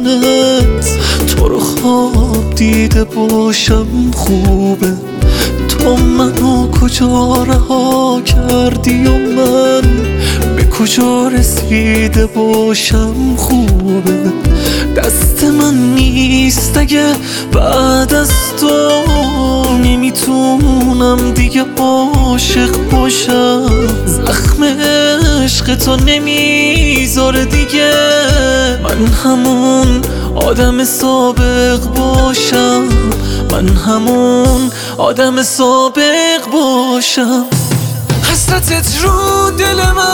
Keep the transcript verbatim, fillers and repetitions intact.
دیدنت. تو رو خواب دیده باشم خوبه، تو منو کجا رها کردی و من به کجا رسیده باشم خوبه. دست من نیست اگه بعد از تو نمیتونم دیگه عاشق باشم. زخم عشق تو نمیذاره دیگه من همون آدم سابق باشم، من همون آدم سابق باشم. حسرتت رو دل من